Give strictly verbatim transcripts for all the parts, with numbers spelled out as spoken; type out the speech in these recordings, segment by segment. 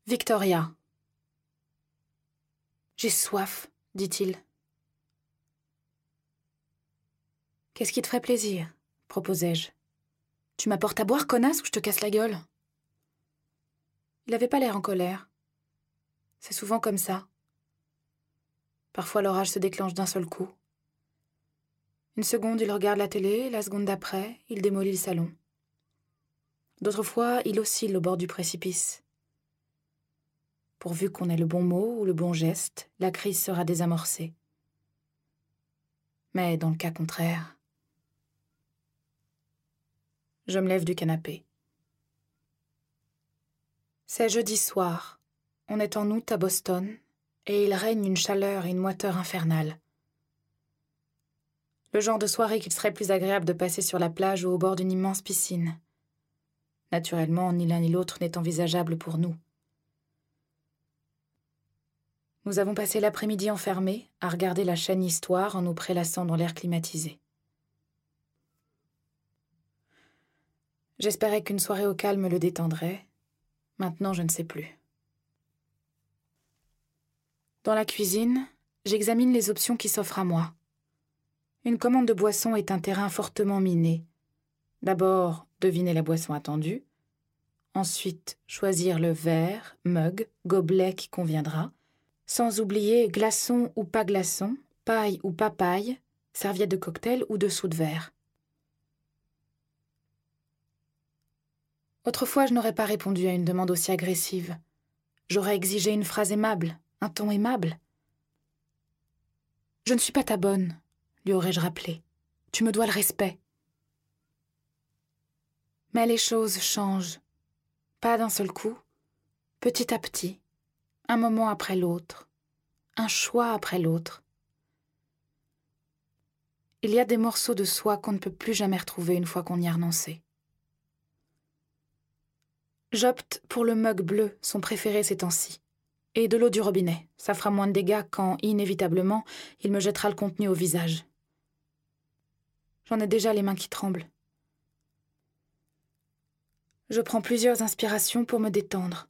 Victoria. J'ai soif, dit-il. Qu'est-ce qui te ferait plaisir, proposai-je. Tu m'apportes à boire, connasse, ou je te casse la gueule? Il n'avait pas l'air en colère. C'est souvent comme ça. Parfois l'orage se déclenche d'un seul coup. Une seconde, il regarde la télé, la seconde d'après, il démolit le salon. D'autres fois, il oscille au bord du précipice. Pourvu qu'on ait le bon mot ou le bon geste, la crise sera désamorcée. Mais dans le cas contraire... Je me lève du canapé. C'est jeudi soir. On est en août à Boston, et il règne une chaleur et une moiteur infernale. Le genre de soirée qu'il serait plus agréable de passer sur la plage ou au bord d'une immense piscine. Naturellement, ni l'un ni l'autre n'est envisageable pour nous. Nous avons passé l'après-midi enfermés à regarder la chaîne Histoire en nous prélassant dans l'air climatisé. J'espérais qu'une soirée au calme le détendrait. Maintenant, je ne sais plus. Dans la cuisine, j'examine les options qui s'offrent à moi. Une commande de boisson est un terrain fortement miné. D'abord, deviner la boisson attendue. Ensuite, choisir le verre, mug, gobelet qui conviendra. Sans oublier glaçon ou pas glaçon, paille ou pas paille, serviette de cocktail ou dessous de verre. Autrefois, je n'aurais pas répondu à une demande aussi agressive. J'aurais exigé une phrase aimable, un ton aimable. « Je ne suis pas ta bonne », lui aurais-je rappelé. « Tu me dois le respect. » Mais les choses changent. Pas d'un seul coup, petit à petit, un moment après l'autre, un choix après l'autre. Il y a des morceaux de soi qu'on ne peut plus jamais retrouver une fois qu'on y a renoncé. J'opte pour le mug bleu, son préféré ces temps-ci. Et de l'eau du robinet, ça fera moins de dégâts quand, inévitablement, il me jettera le contenu au visage. J'en ai déjà les mains qui tremblent. Je prends plusieurs inspirations pour me détendre.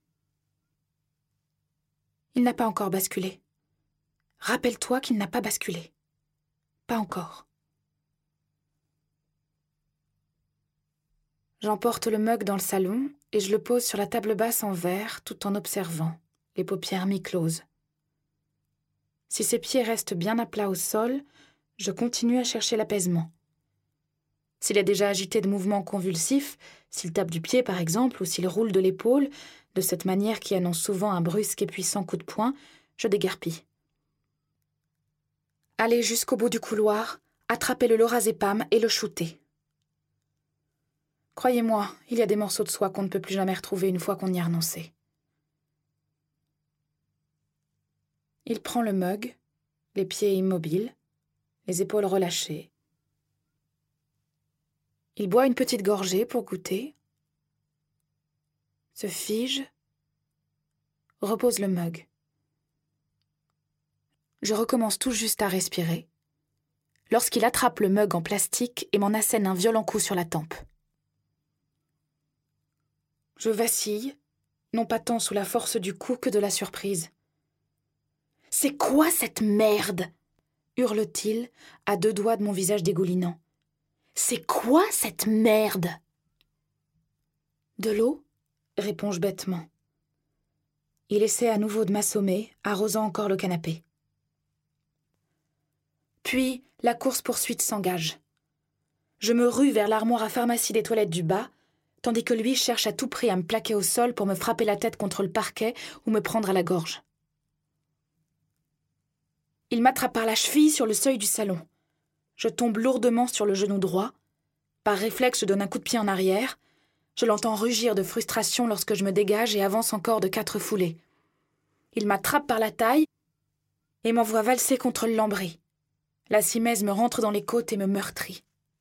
Il n'a pas encore basculé. Rappelle-toi qu'il n'a pas basculé. Pas encore. J'emporte le mug dans le salon et je le pose sur la table basse en verre tout en observant, les paupières mi-closes. Si ses pieds restent bien à plat au sol, je continue à chercher l'apaisement. S'il est déjà agité de mouvements convulsifs, s'il tape du pied par exemple, ou s'il roule de l'épaule, de cette manière qui annonce souvent un brusque et puissant coup de poing, je déguerpis. Aller jusqu'au bout du couloir, attraper le lorazépam et le shooter. Croyez-moi, il y a des morceaux de soi qu'on ne peut plus jamais retrouver une fois qu'on y a renoncé. Il prend le mug, les pieds immobiles, les épaules relâchées. Il boit une petite gorgée pour goûter, se fige, repose le mug. Je recommence tout juste à respirer, lorsqu'il attrape le mug en plastique et m'en assène un violent coup sur la tempe. Je vacille, non pas tant sous la force du coup que de la surprise. « C'est quoi cette merde ?» hurle-t-il, à deux doigts de mon visage dégoulinant. « C'est quoi cette merde ?» De l'eau, réponds-je bêtement. Il essaie à nouveau de m'assommer, arrosant encore le canapé. Puis, la course-poursuite s'engage. Je me rue vers l'armoire à pharmacie des toilettes du bas, tandis que lui cherche à tout prix à me plaquer au sol pour me frapper la tête contre le parquet ou me prendre à la gorge. Il m'attrape par la cheville sur le seuil du salon. Je tombe lourdement sur le genou droit. Par réflexe, je donne un coup de pied en arrière. Je l'entends rugir de frustration lorsque je me dégage et avance encore de quatre foulées. Il m'attrape par la taille et m'envoie valser contre le lambris. La simèse me rentre dans les côtes et me meurtrit.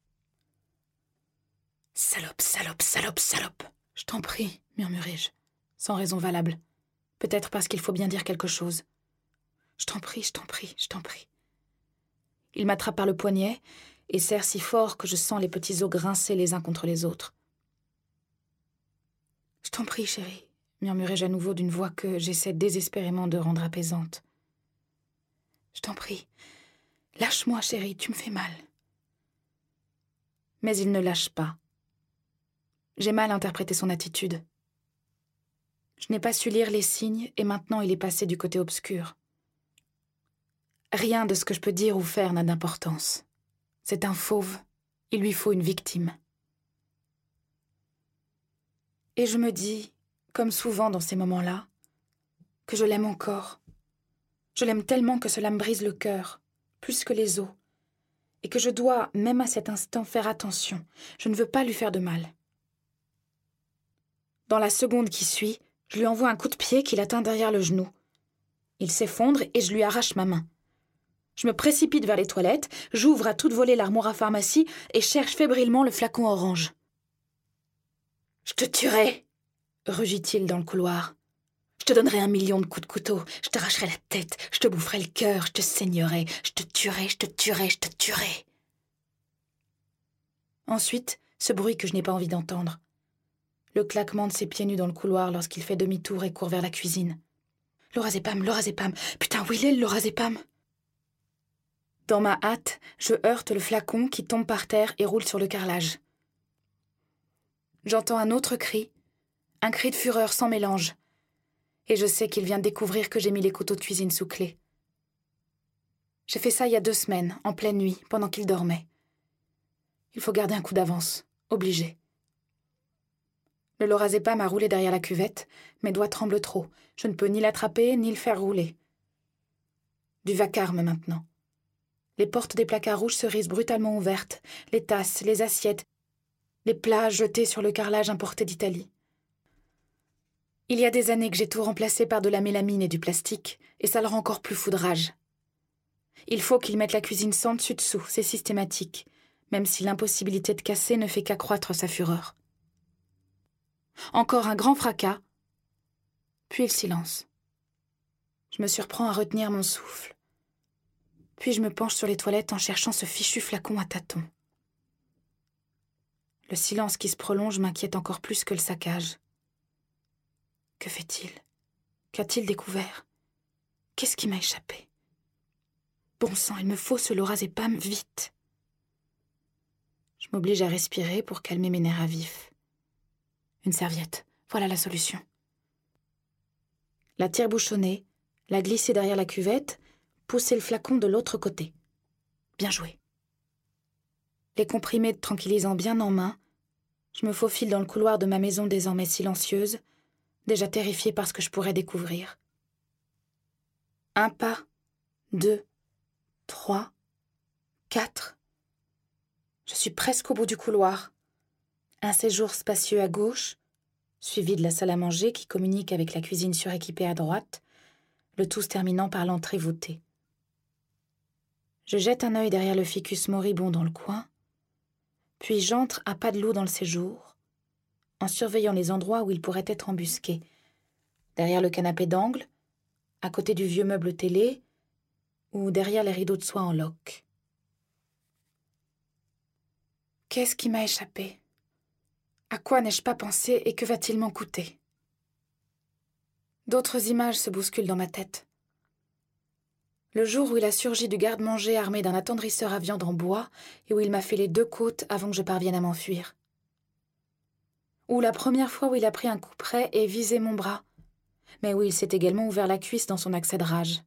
« Salope, salope, salope, salope !» « Je t'en prie, murmurai-je, sans raison valable. Peut-être parce qu'il faut bien dire quelque chose. Je t'en prie, je t'en prie, je t'en prie. » Il m'attrape par le poignet et serre si fort que je sens les petits os grincer les uns contre les autres. « Je t'en prie, chérie, murmurai-je à nouveau d'une voix que j'essaie désespérément de rendre apaisante. « Je t'en prie, lâche-moi, chérie, tu me fais mal. » Mais il ne lâche pas. J'ai mal interprété son attitude. Je n'ai pas su lire les signes et maintenant il est passé du côté obscur. Rien de ce que je peux dire ou faire n'a d'importance. C'est un fauve, il lui faut une victime. Et je me dis, comme souvent dans ces moments-là, que je l'aime encore. Je l'aime tellement que cela me brise le cœur, plus que les os, et que je dois, même à cet instant, faire attention. Je ne veux pas lui faire de mal. Dans la seconde qui suit, je lui envoie un coup de pied qui l'atteint derrière le genou. Il s'effondre et je lui arrache ma main. Je me précipite vers les toilettes, j'ouvre à toute volée l'armoire à pharmacie et cherche fébrilement le flacon orange. « Je te tuerai !» rugit-il dans le couloir. « Je te donnerai un million de coups de couteau, je t'arracherai la tête, je te boufferai le cœur, je te saignerai, je te tuerai, je te tuerai, je te tuerai. » Ensuite, ce bruit que je n'ai pas envie d'entendre. Le claquement de ses pieds nus dans le couloir lorsqu'il fait demi-tour et court vers la cuisine. « Lorazépam, Lorazépam, putain, où il est le Lorazépam ?» Dans ma hâte, je heurte le flacon qui tombe par terre et roule sur le carrelage. J'entends un autre cri, un cri de fureur sans mélange, et je sais qu'il vient de découvrir que j'ai mis les couteaux de cuisine sous clé. J'ai fait ça il y a deux semaines, en pleine nuit, pendant qu'il dormait. Il faut garder un coup d'avance, obligé. Le Lorazépam a roulé derrière la cuvette, mes doigts tremblent trop, je ne peux ni l'attraper ni le faire rouler. Du vacarme maintenant. Les portes des placards rouges se risent brutalement ouvertes, les tasses, les assiettes, les plats jetés sur le carrelage importé d'Italie. Il y a des années que j'ai tout remplacé par de la mélamine et du plastique, et ça le rend encore plus fou de rage. Il faut qu'il mette la cuisine sans dessus-dessous, c'est systématique, même si l'impossibilité de casser ne fait qu'accroître sa fureur. Encore un grand fracas, puis le silence. Je me surprends à retenir mon souffle. Puis je me penche sur les toilettes en cherchant ce fichu flacon à tâtons. Le silence qui se prolonge m'inquiète encore plus que le saccage. Que fait-il? Qu'a-t-il découvert? Qu'est-ce qui m'a échappé? Bon sang, il me faut ce Lorazépam vite. Je m'oblige à respirer pour calmer mes nerfs à vif. Une serviette, voilà la solution. La tire-bouchonner, la glisser derrière la cuvette, pousser le flacon de l'autre côté. Bien joué. Les comprimés de tranquillisant bien en main, je me faufile dans le couloir de ma maison désormais silencieuse, déjà terrifiée par ce que je pourrais découvrir. Un pas, deux, trois, quatre. Je suis presque au bout du couloir. Un séjour spacieux à gauche, suivi de la salle à manger qui communique avec la cuisine suréquipée à droite, le tout se terminant par l'entrée voûtée. Je jette un œil derrière le ficus moribond dans le coin, puis j'entre à pas de loup dans le séjour, en surveillant les endroits où il pourrait être embusqué. Derrière le canapé d'angle, à côté du vieux meuble télé, ou derrière les rideaux de soie en loques. Qu'est-ce qui m'a échappé? À quoi n'ai-je pas pensé et que va-t-il m'en coûter? D'autres images se bousculent dans ma tête. Le jour où il a surgi du garde-manger armé d'un attendrisseur à viande en bois et où il m'a fait les deux côtes avant que je parvienne à m'enfuir. Ou la première fois où il a pris un coup près et visé mon bras, mais où il s'est également ouvert la cuisse dans son accès de rage.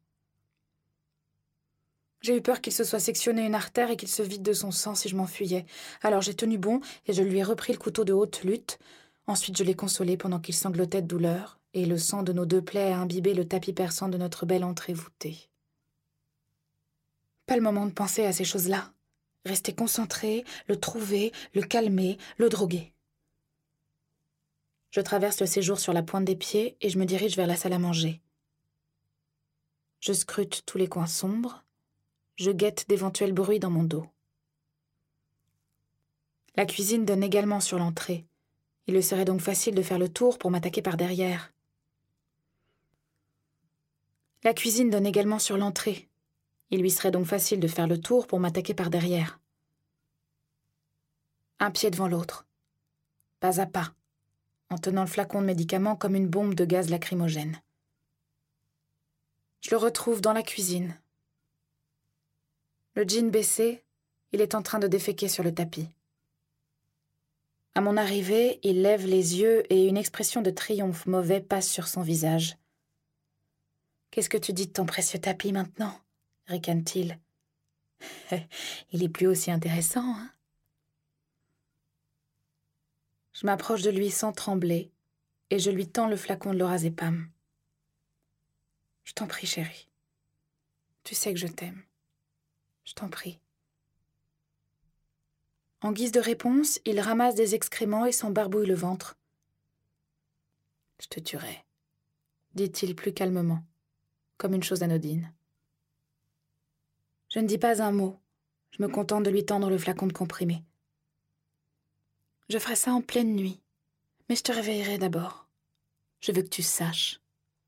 J'ai eu peur qu'il se soit sectionné une artère et qu'il se vide de son sang si je m'enfuyais. Alors j'ai tenu bon et je lui ai repris le couteau de haute lutte. Ensuite je l'ai consolé pendant qu'il sanglotait de douleur et le sang de nos deux plaies a imbibé le tapis perçant de notre belle entrée voûtée. Pas le moment de penser à ces choses-là. Rester concentré, le trouver, le calmer, le droguer. Je traverse le séjour sur la pointe des pieds et je me dirige vers la salle à manger. Je scrute tous les coins sombres. Je guette d'éventuels bruits dans mon dos. La cuisine donne également sur l'entrée. Il lui serait donc facile de faire le tour pour m'attaquer par derrière. La cuisine donne également sur l'entrée. Il lui serait donc facile de faire le tour pour m'attaquer par derrière. Un pied devant l'autre. Pas à pas. en tenant le flacon de médicament comme une bombe de gaz lacrymogène. Je le retrouve dans la cuisine. Le jean baissé, il est en train de déféquer sur le tapis. À mon arrivée, il lève les yeux et une expression de triomphe mauvais passe sur son visage. « Qu'est-ce que tu dis de ton précieux tapis maintenant ?» ricane-t-il. « Il est plus aussi intéressant, hein ?» Je m'approche de lui sans trembler et je lui tends le flacon de lorazépam. « Je t'en prie, chérie. Tu sais que je t'aime. Je t'en prie. » En guise de réponse, il ramasse des excréments et s'embarbouille le ventre. « Je te tuerai, » dit-il plus calmement, comme une chose anodine. Je ne dis pas un mot. Je me contente de lui tendre le flacon de comprimé. « Je ferai ça en pleine nuit, mais je te réveillerai d'abord. Je veux que tu saches. »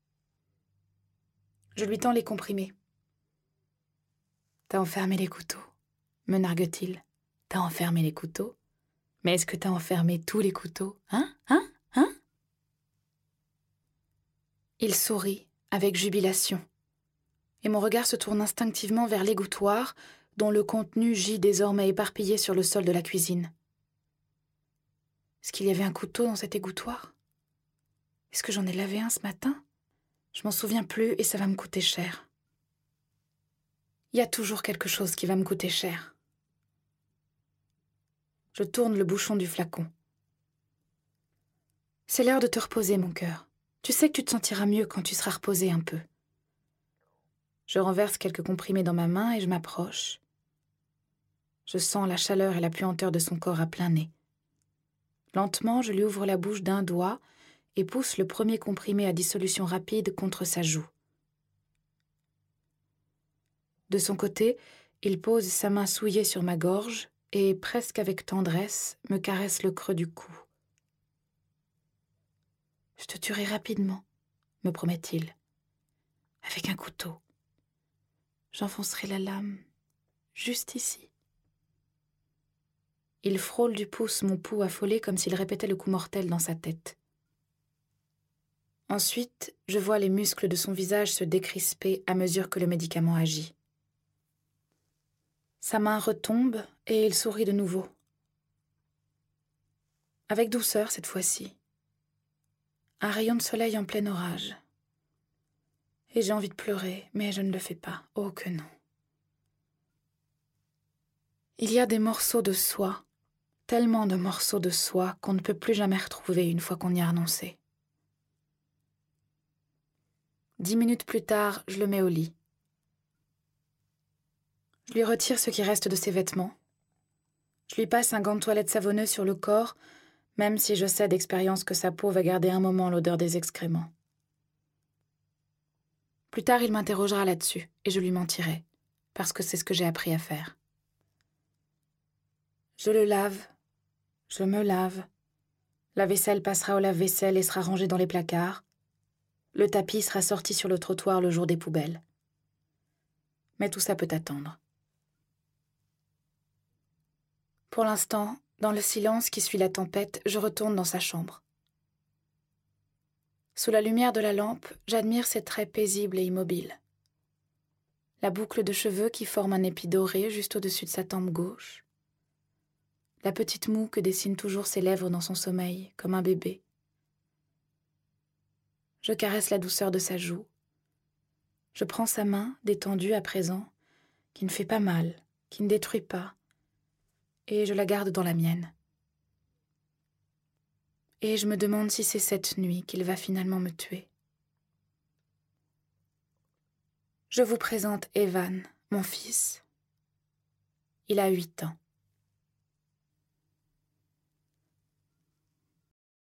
Je lui tends les comprimés. « T'as enfermé les couteaux, » me nargue-t-il. « T'as enfermé les couteaux? Mais est-ce que t'as enfermé tous les couteaux? Hein? Hein? Hein ?» Il sourit avec jubilation, et mon regard se tourne instinctivement vers l'égouttoir dont le contenu gît désormais éparpillé sur le sol de la cuisine. Est-ce qu'il y avait un couteau dans cet égouttoir? Est-ce que j'en ai lavé un ce matin? Je m'en souviens plus et ça va me coûter cher. Il y a toujours quelque chose qui va me coûter cher. Je tourne le bouchon du flacon. C'est l'heure de te reposer, mon cœur. Tu sais que tu te sentiras mieux quand tu seras reposé un peu. Je renverse quelques comprimés dans ma main et je m'approche. Je sens la chaleur et la puanteur de son corps à plein nez. Lentement, je lui ouvre la bouche d'un doigt et pousse le premier comprimé à dissolution rapide contre sa joue. De son côté, il pose sa main souillée sur ma gorge et, presque avec tendresse, me caresse le creux du cou. « Je te tuerai rapidement, » me promet-il, « avec un couteau. J'enfoncerai la lame juste ici. » Il frôle du pouce mon pouls affolé comme s'il répétait le coup mortel dans sa tête. Ensuite, je vois les muscles de son visage se décrisper à mesure que le médicament agit. Sa main retombe et il sourit de nouveau. Avec douceur cette fois-ci. Un rayon de soleil en plein orage. Et j'ai envie de pleurer, mais je ne le fais pas. Oh que non. Il y a des morceaux de soi, tellement de morceaux de soi qu'on ne peut plus jamais retrouver une fois qu'on y a renoncé. Dix minutes plus tard, je le mets au lit. Je lui retire ce qui reste de ses vêtements. Je lui passe un gant de toilette savonneux sur le corps, même si je sais d'expérience que sa peau va garder un moment l'odeur des excréments. Plus tard, il m'interrogera là-dessus, et je lui mentirai, parce que c'est ce que j'ai appris à faire. Je le lave, je me lave, la vaisselle passera au lave-vaisselle et sera rangée dans les placards, le tapis sera sorti sur le trottoir le jour des poubelles. Mais tout ça peut attendre. Pour l'instant, dans le silence qui suit la tempête, je retourne dans sa chambre. Sous la lumière de la lampe, j'admire ses traits paisibles et immobiles. La boucle de cheveux qui forme un épi doré juste au-dessus de sa tempe gauche. La petite moue que dessinent toujours ses lèvres dans son sommeil, comme un bébé. Je caresse la douceur de sa joue. Je prends sa main, détendue à présent, qui ne fait pas mal, qui ne détruit pas, et je la garde dans la mienne. Et je me demande si c'est cette nuit qu'il va finalement me tuer. Je vous présente Evan, mon fils. Il a huit ans.